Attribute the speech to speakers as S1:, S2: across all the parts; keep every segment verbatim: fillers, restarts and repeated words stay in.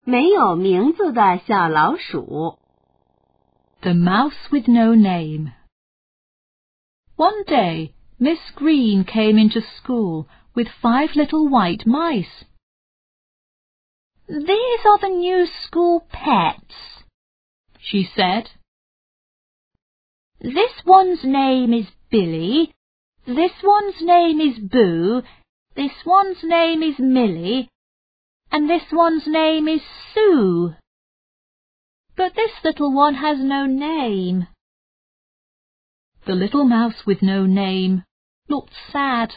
S1: 没有名字的小老鼠。
S2: The Mouse with No Name. One day, Miss Green came into school with five little white mice. "These are the new school pets," she said. "This one's name is Billy, this one's name is Boo, this one's name is Millie, and this one's name is Sue. But this little one has no name." The little mouse with no name looked sad.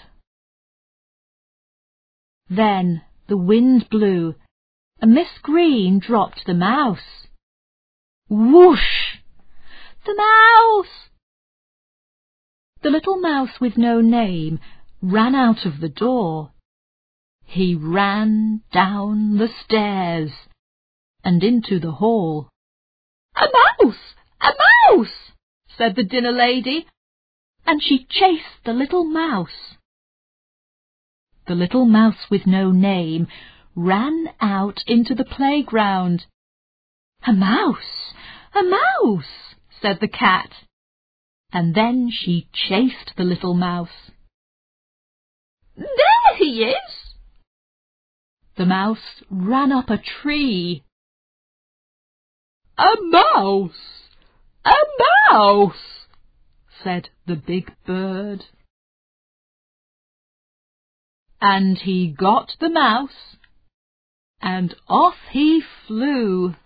S2: Then the wind blew, and Miss Green dropped the mouse. Whoosh! The mouse! The little mouse with no name ran out of the door. He ran down the stairs and into the hall. "A mouse! A mouse!" said the dinner lady, and she chased the little mouse. The little mouse with no name ran out into the playground. "A mouse! A mouse!" said the cat, and then she chased the little mouse. "There he is!" The mouse ran up a tree. "A mouse! A mouse!" said the big bird. And he got the mouse, and off he flew.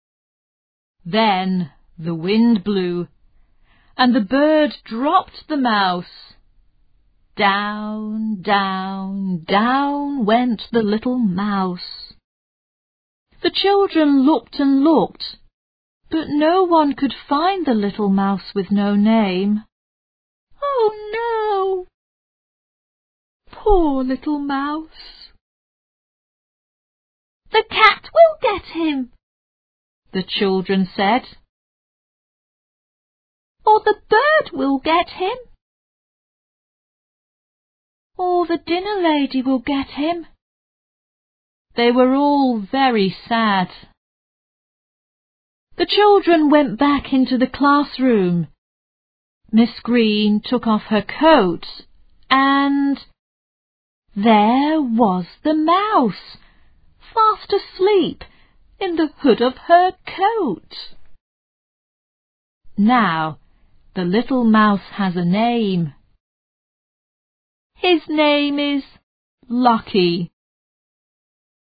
S2: Then the wind blew, and the bird dropped the mouse. Down, down, down went the little mouse. The children looked and looked, but no one could find the little mouse with no name. Oh no! Poor little mouse. "The cat will get him," the children said. "Or the bird will get him. Or the dinner lady will get him." They were all very sad. The children went back into the classroom. Miss Green took off her coat, and there was the mouse, fast asleep in the hood of her coat. Now, the little mouse has a name. His name is Lucky.